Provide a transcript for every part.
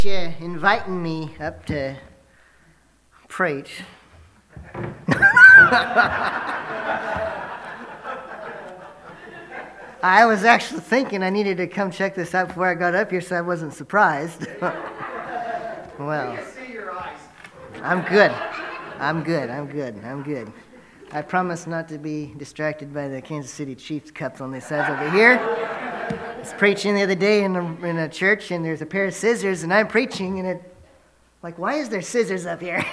You inviting me up to preach. I was actually thinking I needed to come check this out before I got up here so I wasn't surprised. Well, I'm good. I promise not to be distracted by the Kansas City Chiefs cups on the sides over here. I was preaching the other day in a church, and there's a pair of scissors, and I'm preaching, and why is there scissors up here?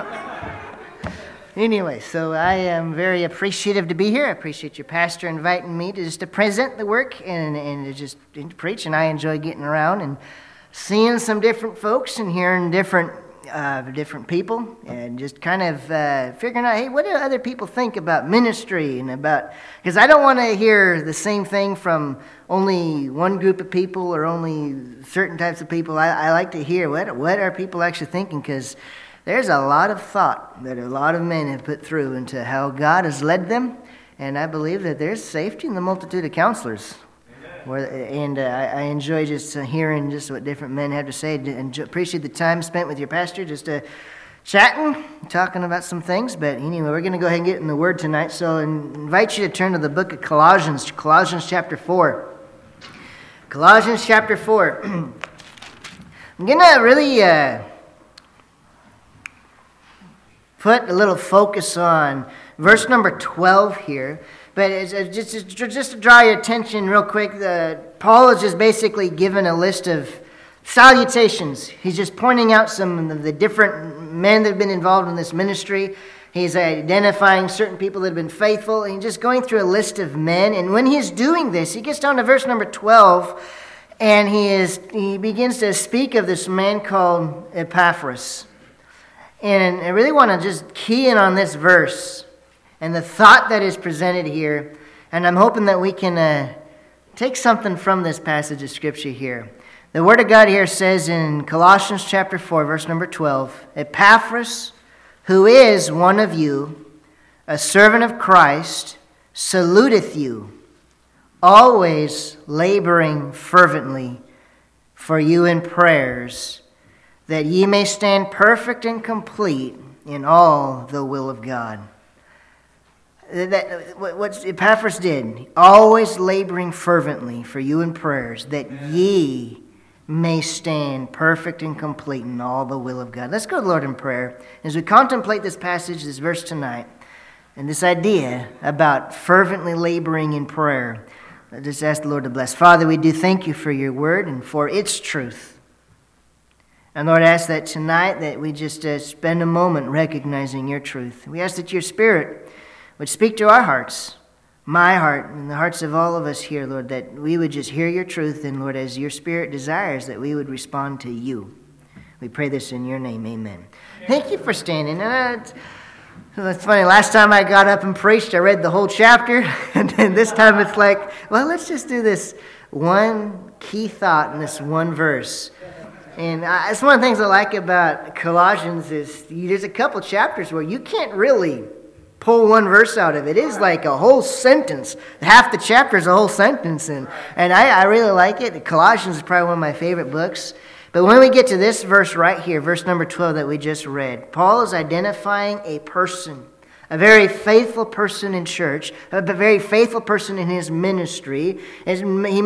Anyway, so I am very appreciative to be here. I appreciate your pastor inviting me to present the work and to preach, and I enjoy getting around and seeing some different folks and hearing different people, and just kind of figuring out, hey, what do other people think about ministry and because I don't want to hear the same thing from only one group of people or only certain types of people. I like to hear what are people actually thinking, because there's a lot of thought that a lot of men have put through into how God has led them, and I believe that there's safety in the multitude of counselors. I enjoy just hearing just what different men have to say, and appreciate the time spent with your pastor just chatting, talking about some things. But anyway, we're going to go ahead and get in the Word tonight. So I invite you to turn to the book of Colossians chapter 4. Colossians chapter 4. I'm going to really put a little focus on verse number 12 here. But just to draw your attention real quick, Paul is just basically given a list of salutations. He's just pointing out some of the different men that have been involved in this ministry. He's identifying certain people that have been faithful. And he's just going through a list of men. And when he's doing this, he gets down to verse number 12, and he begins to speak of this man called Epaphras. And I really want to just key in on this verse and the thought that is presented here. And I'm hoping that we can take something from this passage of Scripture here. The Word of God here says in Colossians chapter 4, verse number 12, Epaphras, who is one of you, a servant of Christ, saluteth you, always laboring fervently for you in prayers, that ye may stand perfect and complete in all the will of God. What Epaphras did, always laboring fervently for you in prayers, that ye may stand perfect and complete in all the will of God. Let's go to the Lord in prayer as we contemplate this passage, this verse tonight, and this idea about fervently laboring in prayer. Let's just ask the Lord to bless. Father, we do thank you for your word and for its truth. And Lord, I ask that tonight that we just spend a moment recognizing your truth. We ask that your Spirit would speak to our hearts, my heart, and the hearts of all of us here, Lord, that we would just hear your truth, and Lord, as your Spirit desires, that we would respond to you. We pray this in your name, amen. Thank you for standing. It's funny, last time I got up and preached, I read the whole chapter, and then this time it's like, well, let's just do this one key thought in this one verse. And it's one of the things I like about Colossians is there's a couple chapters where you can't really pull one verse out of it. It is like a whole sentence. Half the chapter is a whole sentence. And I really like it. Colossians is probably one of my favorite books. But when we get to this verse right here, verse number 12 that we just read, Paul is identifying a person, a very faithful person in church, a very faithful person in his ministry. As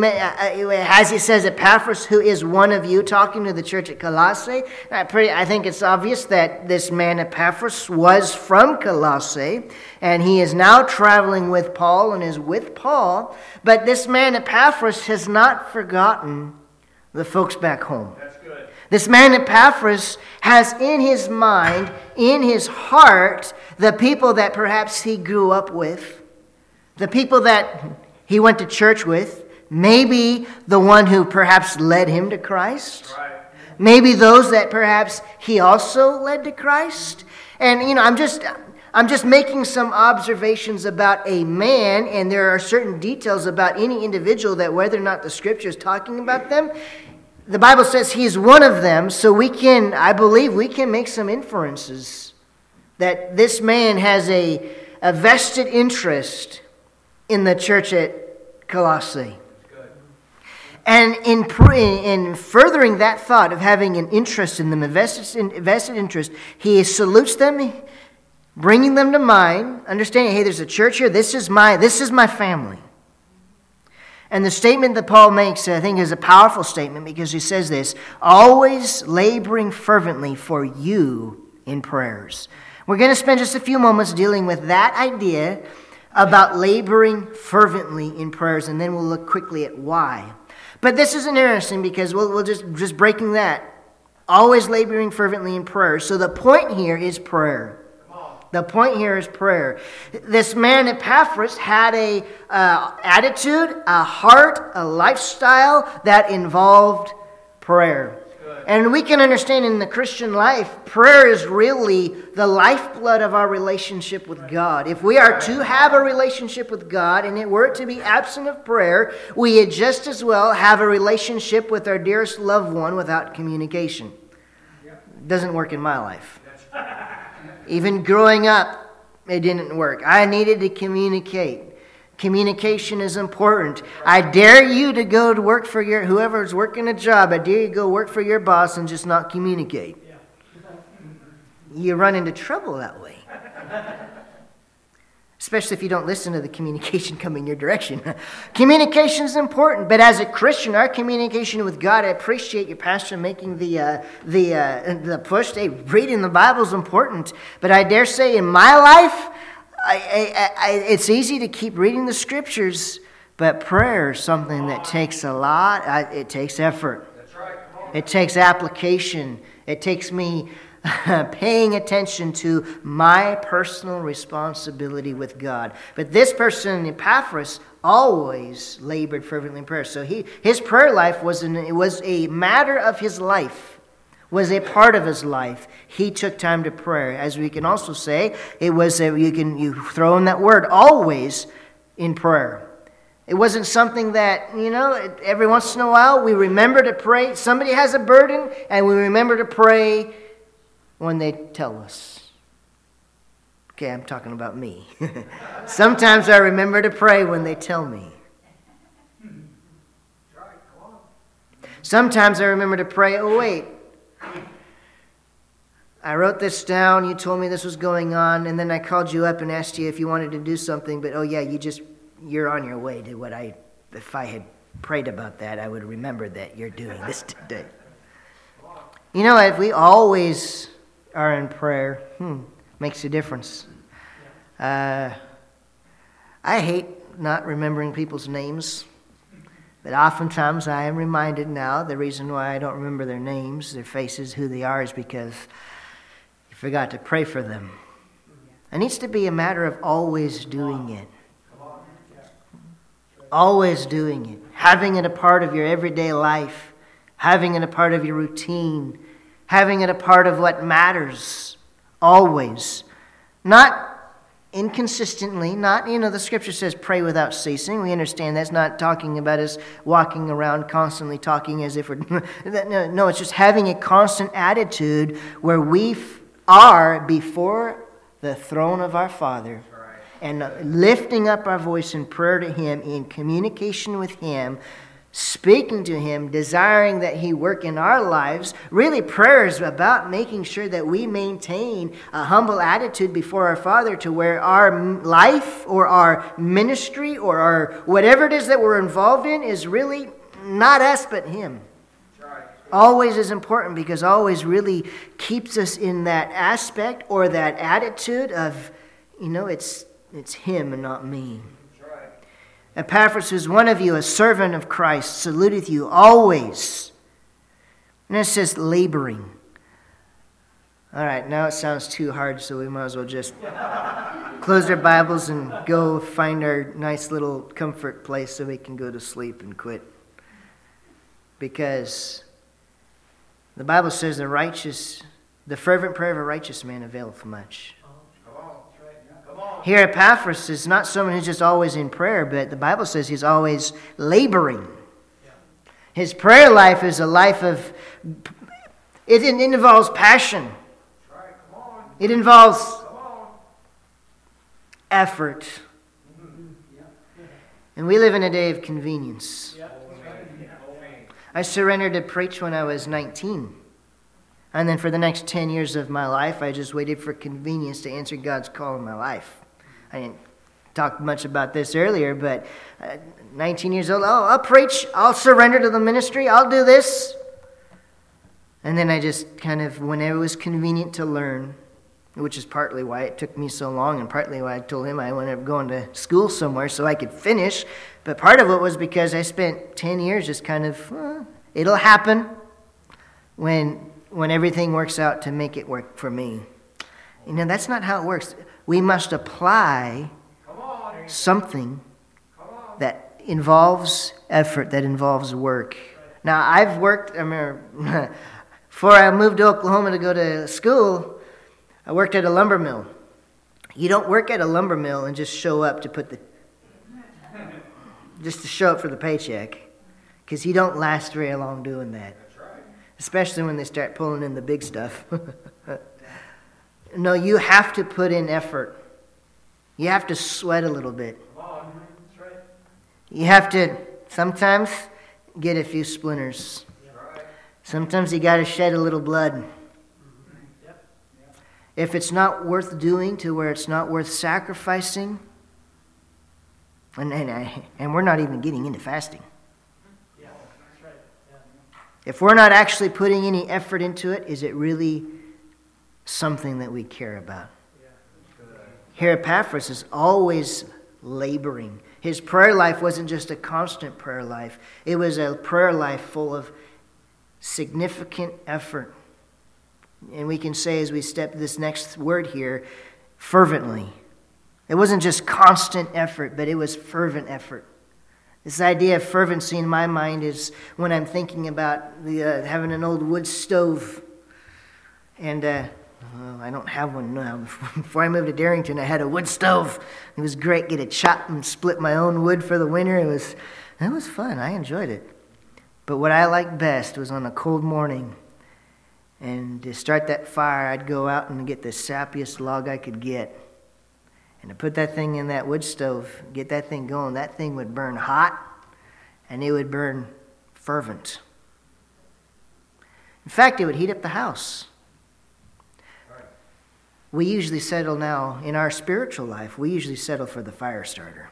he says, Epaphras, who is one of you, talking to the church at Colossae. I think it's obvious that this man Epaphras was from Colossae, and he is now traveling with Paul and is with Paul. But this man Epaphras has not forgotten the folks back home. This man Epaphras has in his mind, in his heart, the people that perhaps he grew up with, the people that he went to church with, maybe the one who perhaps led him to Christ, maybe those that perhaps he also led to Christ. And, I'm just making some observations about a man, and there are certain details about any individual that whether or not the Scripture is talking about them, the Bible says he's one of them, so I believe we can make some inferences that this man has a vested interest in the church at Colossae. And in furthering that thought of having an interest in them, a vested interest, he salutes them, bringing them to mind, understanding, hey, there's a church here. This is my family. And the statement that Paul makes, I think, is a powerful statement because he says this, always laboring fervently for you in prayers. We're going to spend just a few moments dealing with that idea about laboring fervently in prayers, and then we'll look quickly at why. But this is interesting because we'll just breaking that. Always laboring fervently in prayer. So the point here is prayer. The point here is prayer. This man Epaphras had a attitude, a heart, a lifestyle that involved prayer. And we can understand in the Christian life, prayer is really the lifeblood of our relationship with God. If we are to have a relationship with God and it were to be absent of prayer, we would just as well have a relationship with our dearest loved one without communication. It doesn't work in my life. Even growing up, it didn't work. I needed to communicate. Communication is important. I dare you to go to work for whoever's working a job. I dare you to go work for your boss and just not communicate. You run into trouble that way. Especially if you don't listen to the communication coming your direction. Communication is important, but as a Christian, our communication with God, I appreciate your pastor making the push. Hey, reading the Bible is important, but I dare say in my life, it's easy to keep reading the Scriptures, but prayer is something that takes a lot. It takes effort. That's right. It takes application. It takes me paying attention to my personal responsibility with God. But this person, Epaphras, always labored fervently in prayer. So his prayer life was a matter of his life. Was a part of his life. He took time to pray. As we can also say, it was you throw in that word, always in prayer. It wasn't something that, every once in a while we remember to pray. Somebody has a burden and we remember to pray when they tell us. Okay, I'm talking about me. Sometimes I remember to pray when they tell me. Sometimes I remember to pray, oh wait, I wrote this down, you told me this was going on, and then I called you up and asked you if you wanted to do something, but oh yeah, you're on your way to if I had prayed about that, I would remember that you're doing this today. If we always are in prayer, makes a difference. I hate not remembering people's names, but oftentimes I am reminded now the reason why I don't remember their names, their faces, who they are is because you forgot to pray for them. It needs to be a matter of always doing it. Always doing it. Having it a part of your everyday life. Having it a part of your routine. Having it a part of what matters. Always. Not inconsistently, not, the Scripture says pray without ceasing. We understand that's not talking about us walking around constantly talking as if we're... No, it's just having a constant attitude where we are before the throne of our Father and lifting up our voice in prayer to Him, in communication with Him, speaking to Him, desiring that He work in our lives. Really, prayer is about making sure that we maintain a humble attitude before our Father to where our life or our ministry or our whatever it is that we're involved in is really not us but Him. Always is important because always really keeps us in that aspect or that attitude of, it's Him and not me. Epaphras is one of you, a servant of Christ, saluteth you always. And it says laboring. All right, now it sounds too hard, so we might as well just close our Bibles and go find our nice little comfort place so we can go to sleep and quit. Because the Bible says the fervent prayer of a righteous man availeth much. Here, Epaphras is not someone who's just always in prayer, but the Bible says he's always laboring. His prayer life is a life of... It involves passion. It involves effort. And we live in a day of convenience. I surrendered to preach when I was 19. And then for the next 10 years of my life, I just waited for convenience to answer God's call in my life. I didn't talk much about this earlier, but 19 years old, I'll preach, I'll surrender to the ministry, I'll do this. And then I just kind of, whenever it was convenient to learn, which is partly why it took me so long and partly why I told him I ended up going to school somewhere so I could finish. But part of it was because I spent 10 years just kind of, it'll happen when everything works out to make it work for me. You know, that's not how it works. We must apply something that involves effort, that involves work. Now, I've worked, before I moved to Oklahoma to go to school, I worked at a lumber mill. You don't work at a lumber mill and just show up to just to show up for the paycheck, because you don't last very long doing that. That's right. Especially when they start pulling in the big stuff. No, you have to put in effort. You have to sweat a little bit. That's right. You have to sometimes get a few splinters. Sometimes you got to shed a little blood. If it's not worth doing to where it's not worth sacrificing, and we're not even getting into fasting. If we're not actually putting any effort into it, is it really something that we care about? Here, Epaphras is always laboring. His prayer life wasn't just a constant prayer life. It was a prayer life full of significant effort. And we can say, as we step this next word here, fervently. It wasn't just constant effort, but it was fervent effort. This idea of fervency in my mind is when I'm thinking about having an old wood stove. And I don't have one now. Before I moved to Darrington, I had a wood stove. It was great. Get to chop and split my own wood for the winter. It was fun. I enjoyed it. But what I liked best was on a cold morning, and to start that fire, I'd go out and get the sappiest log I could get. And to put that thing in that wood stove, get that thing going, that thing would burn hot, and it would burn fervent. In fact, it would heat up the house. We usually settle now, in our spiritual life, we usually settle for the fire starter.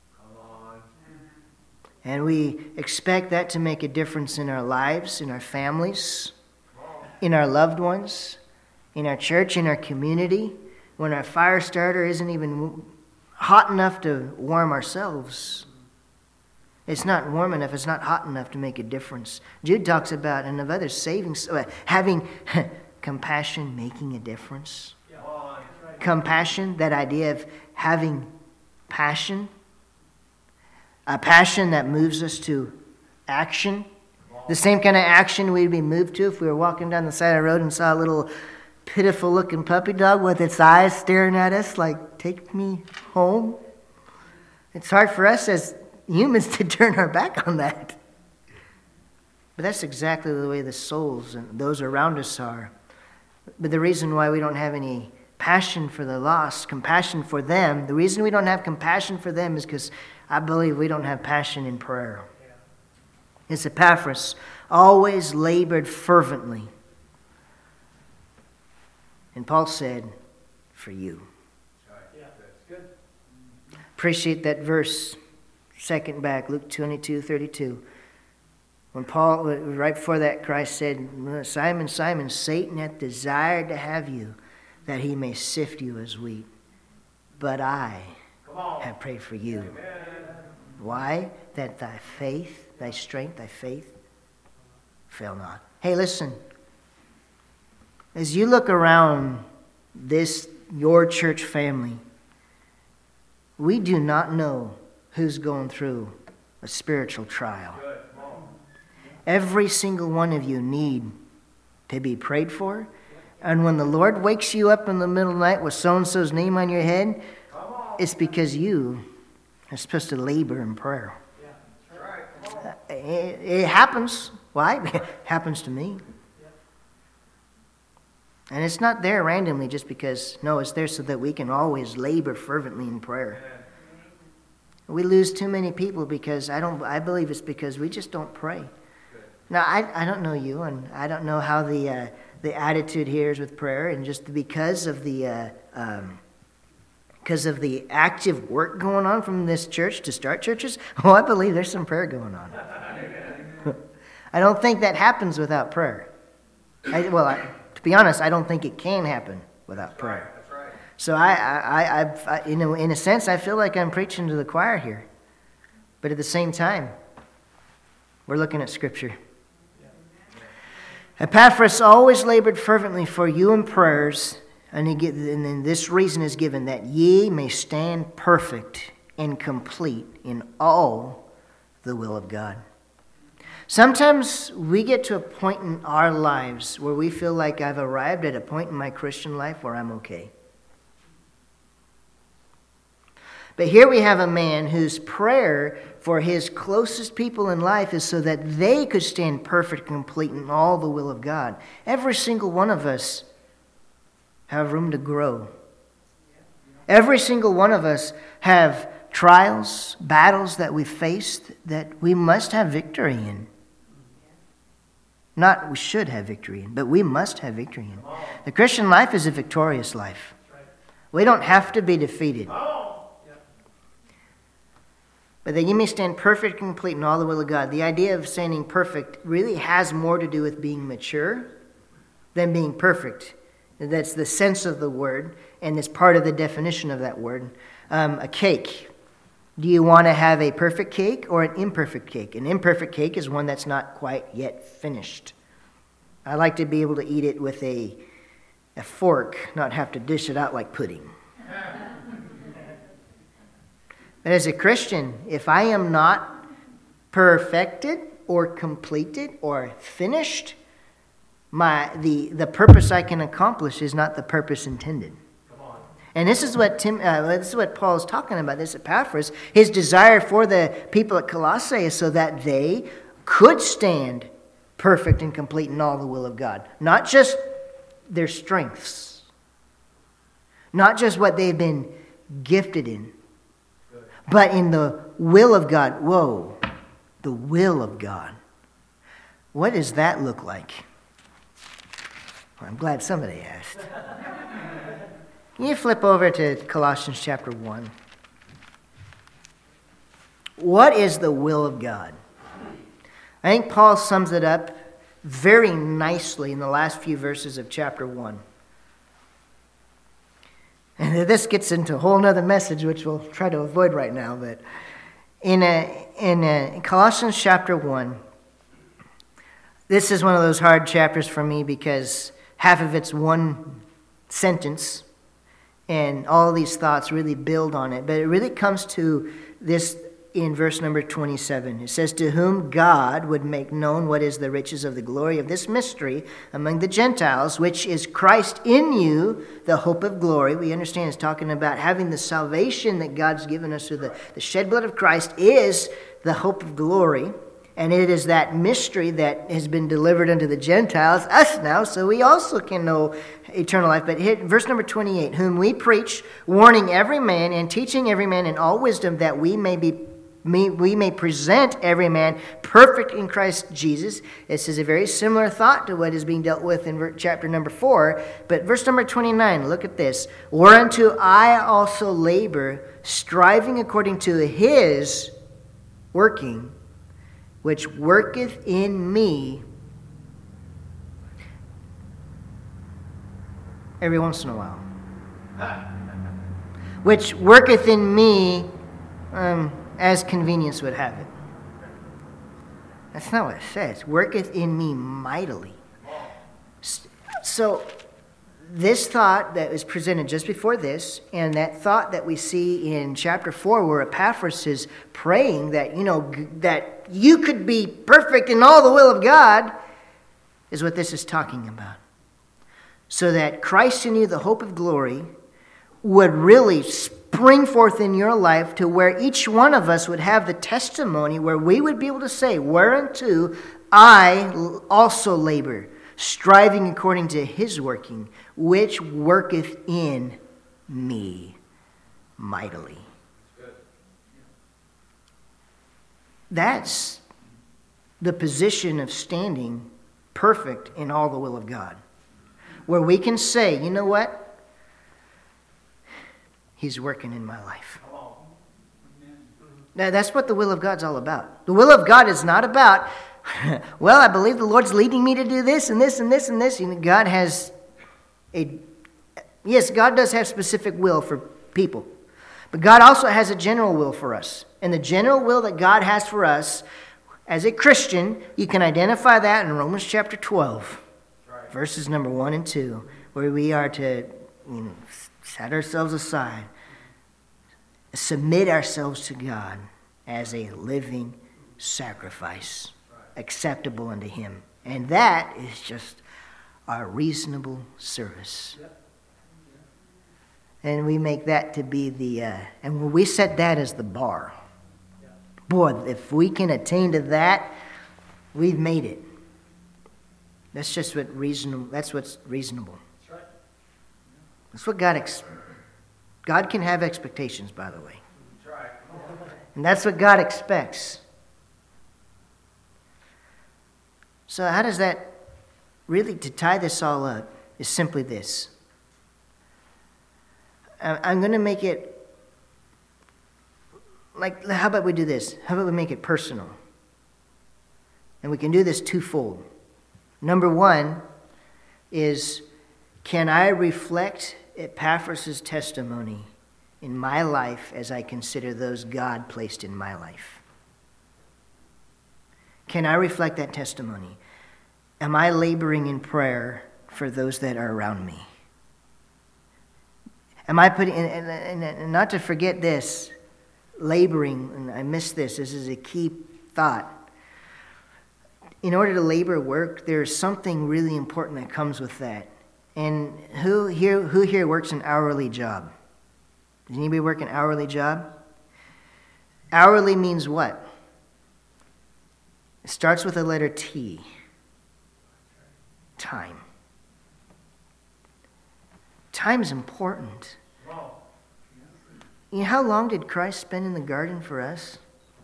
And we expect that to make a difference in our lives, in our families, in our loved ones, in our church, in our community, when our fire starter isn't even hot enough to warm ourselves. It's not warm enough, it's not hot enough to make a difference. Jude talks about, and of others, having compassion, making a difference. Compassion, that idea of having passion, a passion that moves us to action. The same kind of action we'd be moved to if we were walking down the side of the road and saw a little pitiful-looking puppy dog with its eyes staring at us like, take me home. It's hard for us as humans to turn our back on that. But that's exactly the way the souls and those around us are. But the reason why we don't have any passion for the lost, compassion for them, the reason we don't have compassion for them is because I believe we don't have passion in prayer. It's Epaphras, always labored fervently. And Paul said, for you. Yeah, that's good. Appreciate that verse, second back, Luke 22:32. When Paul, right before that, Christ said, Simon, Simon, Satan hath desired to have you, that he may sift you as wheat. But I have prayed for you. Amen. Why? That thy faith, thy strength, thy faith fail not. Hey, listen. As you look around your church family, we do not know who's going through a spiritual trial. Every single one of you need to be prayed for. And when the Lord wakes you up in the middle of the night with so-and-so's name on your head, it's because you are supposed to labor in prayer. It happens. Why? It happens to me. And it's not there randomly just because, no, it's there so that we can always labor fervently in prayer. We lose too many people because I believe it's because we just don't pray. Now, I don't know you, and I don't know how the attitude here is with prayer, and just because of the active work going on from this church to start churches, I believe there's some prayer going on. I don't think that happens without prayer. To be honest, I don't think it can happen without prayer. That's right. So I in a sense, I feel like I'm preaching to the choir here, but at the same time, we're looking at Scripture. Epaphras always labored fervently for you in prayers, and then this reason is given, that ye may stand perfect and complete in all the will of God. Sometimes we get to a point in our lives where we feel like I've arrived at a point in my Christian life where I'm okay. But here we have a man whose prayer for his closest people in life is so that they could stand perfect and complete in all the will of God. Every single one of us have room to grow. Every single one of us have trials, battles that we faced that we must have victory in. Not we should have victory in, but we must have victory in. The Christian life is a victorious life. We don't have to be defeated. But that you may stand perfect and complete in all the will of God. The idea of standing perfect really has more to do with being mature than being perfect. That's the sense of the word, and it's part of the definition of that word. A cake. Do you want to have a perfect cake or an imperfect cake? An imperfect cake is one that's not quite yet finished. I like to be able to eat it with a fork, not have to dish it out like pudding. But as a Christian, if I am not perfected or completed or finished, the purpose I can accomplish is not the purpose intended. And this is what Paul is talking about. This Epaphras, his desire for the people at Colossae is so that they could stand perfect and complete in all the will of God, not just their strengths, not just what they've been gifted in, but in the will of God. Whoa, the will of God. What does that look like? Well, I'm glad somebody asked. Can you flip over to Colossians chapter 1? What is the will of God? I think Paul sums it up very nicely in the last few verses of chapter 1. And this gets into a whole other message, which we'll try to avoid right now. But in Colossians chapter 1, this is one of those hard chapters for me because half of it's one sentence, and all these thoughts really build on it. But it really comes to this in verse number 27. It says, to whom God would make known what is the riches of the glory of this mystery among the Gentiles, which is Christ in you, the hope of glory. We understand it's talking about having the salvation that God's given us through the shed blood of Christ is the hope of glory. And it is that mystery that has been delivered unto the Gentiles, us now, so we also can know eternal life. But verse number 28, whom we preach, warning every man and teaching every man in all wisdom, that we may present every man perfect in Christ Jesus. This is a very similar thought to what is being dealt with in chapter number 4. But verse number 29, look at this. Whereunto I also labor, striving according to his working, which worketh in me every once in a while. Which worketh in me as convenience would have it. That's not what it says. Worketh in me mightily. So this thought that was presented just before this, and that thought that we see in chapter 4 where Epaphras is praying that, that you could be perfect in all the will of God, is what this is talking about. So that Christ in you, the hope of glory, would really spring forth in your life to where each one of us would have the testimony where we would be able to say, whereunto I also labor, striving according to his working, which worketh in me mightily. That's the position of standing perfect in all the will of God, where we can say, you know what? He's working in my life. Now, that's what the will of God's all about. The will of God is not about, well, I believe the Lord's leading me to do this and this and this and this. God has yes, God does have specific will for people. But God also has a general will for us. And the general will that God has for us, as a Christian, you can identify that in Romans chapter 12, verses number 1 and 2, where we are to set ourselves aside, submit ourselves to God as a living sacrifice, acceptable unto Him. And that is just our reasonable service. And we make that to be and when we set that as the bar, boy, if we can attain to that, we've made it. That's just what reasonable. That's what's reasonable. That's what God can have expectations, by the way. And that's what God expects. So how does that really, to tie this all up, is simply this. I'm going to make it, like, how about we do this? How about we make it personal? And we can do this twofold. Number one is, can I reflect Epaphras' testimony in my life as I consider those God placed in my life? Can I reflect that testimony? Am I laboring in prayer for those that are around me? Am I putting, and not to forget this, laboring, and I missed this is a key thought. In order to labor work, there's something really important that comes with that. And who here works an hourly job? Does anybody work an hourly job? Hourly means what? It starts with the letter T. Time. Time's important. You know, how long did Christ spend in the garden for us?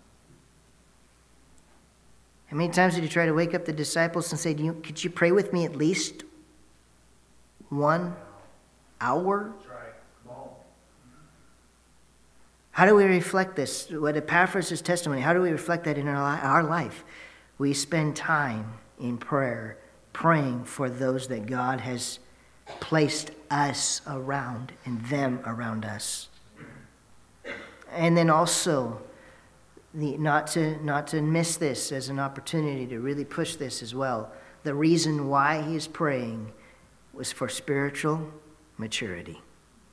How many times did he try to wake up the disciples and say, could you pray with me at least 1 hour? How do we reflect this? What Epaphras' testimony, how do we reflect that in our life? We spend time in prayer, praying for those that God has placed us around and them around us. And then also, not to miss this as an opportunity to really push this as well. The reason why he is praying was for spiritual maturity.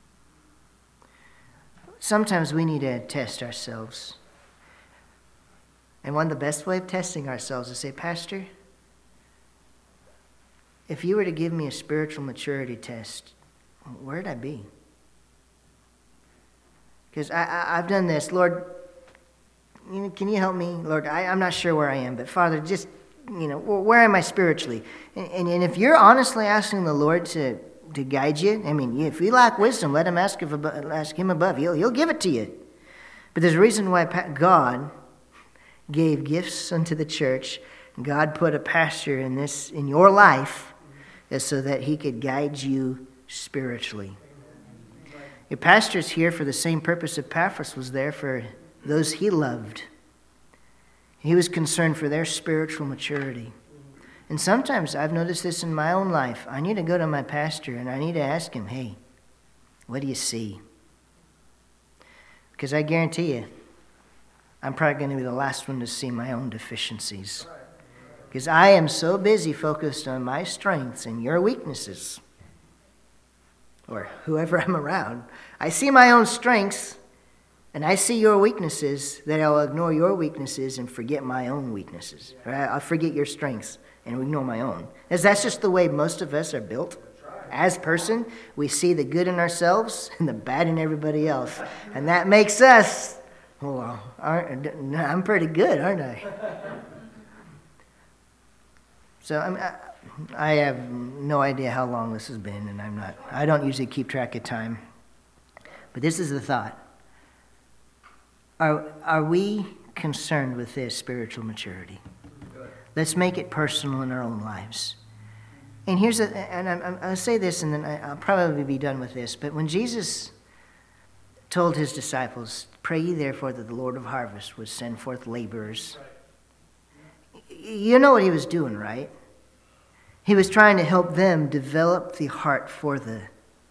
Sometimes we need to test ourselves. And one of the best way of testing ourselves is to say, Pastor, if you were to give me a spiritual maturity test, where'd I be? Because I've done this. Lord, can you help me? Lord, I'm not sure where I am, but Father, just, where am I spiritually? And if you're honestly asking the Lord to guide you, I mean, if you lack wisdom, let him ask him above. He'll give it to you. But there's a reason why God gave gifts unto the church. God put a pastor in your life is so that he could guide you spiritually. Your pastor's here for the same purpose Epaphras was there for those he loved. He was concerned for their spiritual maturity. And sometimes I've noticed this in my own life. I need to go to my pastor and I need to ask him, hey, what do you see? Because I guarantee you, I'm probably going to be the last one to see my own deficiencies. Because I am so busy focused on my strengths and your weaknesses, or whoever I'm around. I see my own strengths and I see your weaknesses, that I'll ignore your weaknesses and forget my own weaknesses. Right? I'll forget your strengths and ignore my own. As that's just the way most of us are built. As person, we see the good in ourselves and the bad in everybody else. And that makes us, well, I'm pretty good, aren't I? So I have no idea how long this has been, and I don't usually keep track of time. But this is the thought. Are we concerned with this spiritual maturity? Let's make it personal in our own lives. And I'll say this, and then I'll probably be done with this. But when Jesus told his disciples, "Pray ye therefore that the Lord of harvest would send forth laborers," you know what he was doing, right? He was trying to help them develop the heart for the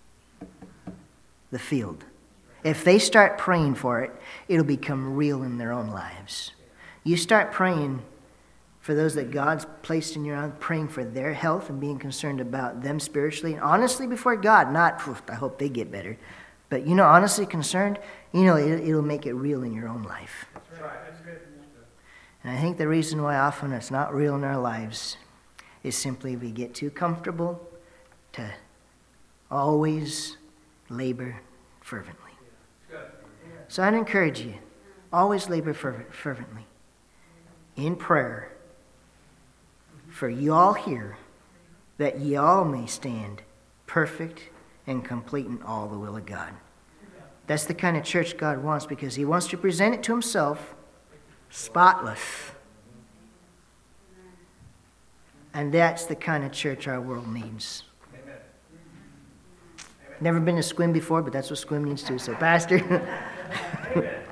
field. If they start praying for it, it'll become real in their own lives. You start praying for those that God's placed in your own, praying for their health and being concerned about them spiritually, and honestly before God, not, I hope they get better, but, honestly concerned, it'll make it real in your own life. That's right. That's good. And I think the reason why often it's not real in our lives is simply we get too comfortable to always labor fervently. So I'd encourage you, always labor fervently in prayer for you all here, that ye all may stand perfect and complete in all the will of God. That's the kind of church God wants, because he wants to present it to himself spotless. And that's the kind of church our world needs. Amen. Never been to Squim before, but that's what Squim needs too. So, Pastor.